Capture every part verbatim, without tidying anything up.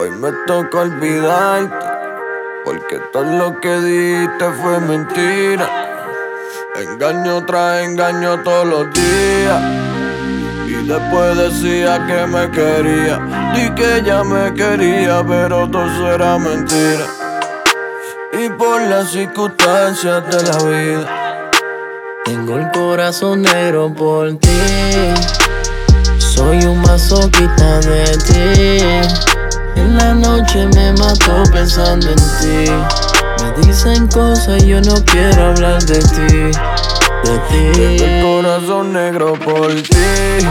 Hoy me toca olvidarte, porque todo lo que dijiste fue mentira. Engaño tras engaño todos los días, y después decía que me quería. Di que ella me quería, pero todo eso era mentira. Y por las circunstancias de la vida, tengo el corazón negro por ti. Soy un masoquista de ti. En la noche me mato pensando en ti. Me dicen cosas y yo no quiero hablar de ti, de ti. tengo el corazón negro por ti.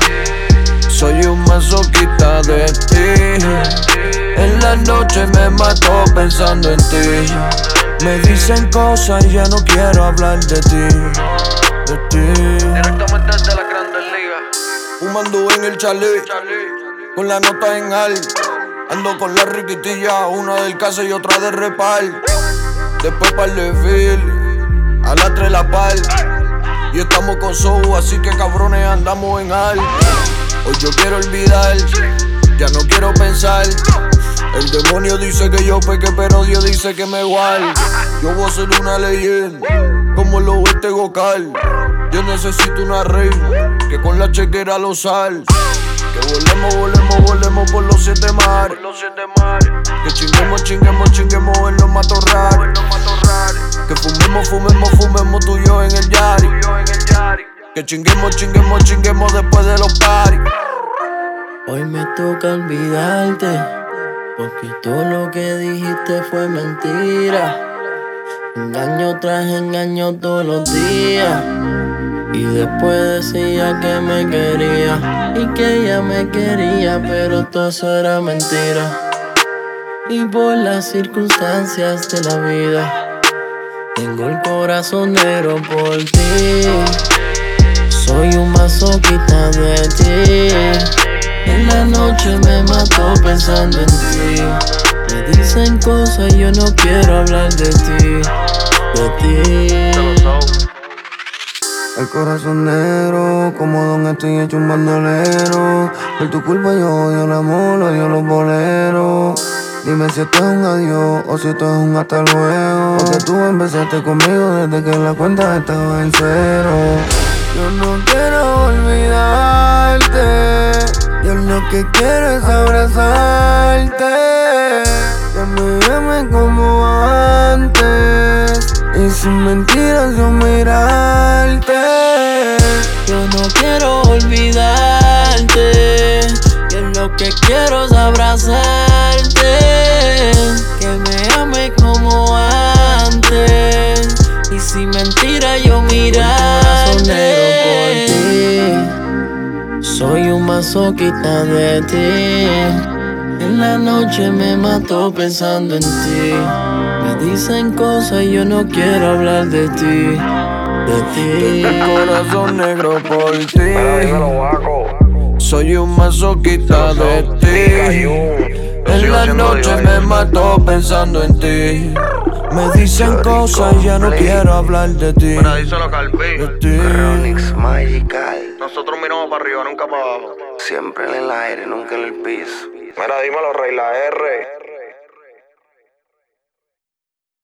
Soy un masoquista de ti. En la noche me mato pensando en ti. Me dicen cosas y ya no quiero hablar de ti, de ti. Directamente desde las Grandes Ligas, Fumando en el chalet, con la nota en alto. Ando con la riquitilla, una del casa y otra de repal. Después par de fil, a las tres la par. Y estamos con show, así que cabrones andamos en alto. Hoy yo quiero olvidar, ya no quiero pensar. El demonio dice que yo peque, pero Dios dice que me guarde. Yo voy a ser una leyenda, como lo este Gocal. Yo necesito una reina, que con la chequera lo sal. Que volemos, volemos, volemos por los siete mares. los siete mares, Que chinguemos, chinguemos, chinguemos en los matorrales. en los matorrales, Que fumemos, fumemos, fumemos tú y yo en el yari. yo en el Yari. Que chinguemos, chinguemos, chinguemos después de los paris. Hoy me toca olvidarte, porque todo lo que dijiste fue mentira. Engaño tras engaño todos los días, y después decía que me quería, y que ella me quería, pero todo eso era mentira. Y por las circunstancias de la vida, tengo el corazón negro por ti. Soy un masoquista de ti. En la noche me mato pensando en ti. Me dicen cosas y yo no quiero hablar de ti, de ti. El corazón negro, como don estoy hecho un bandolero. Por tu culpa yo odio el amor, odio los boleros. Dime si esto es un adiós o si esto es un hasta luego. Porque tú empezaste conmigo desde que la cuenta estaba en cero. Yo no quiero olvidarte, yo lo que quiero es abrazarte. Que me llames como antes y sin mentiras yo mirarte. Yo no quiero olvidarte, yo lo que quiero es abrazarte. Que me ame como antes y sin mentira yo mirarte. Soy un masoquista de ti. En la noche me mato pensando en ti. Me dicen cosas y yo no quiero hablar de ti, de ti. El corazón negro por ti. Soy un masoquista de ti. En la noche me mato pensando en ti. Me dicen cosas y ya no quiero hablar de ti, Mira, díselo Calví. de ti. Ronix Magical. Nosotros miramos para arriba, nunca para abajo. Siempre en el aire, nunca en el piso. Mira, dímelo, Rey, la R.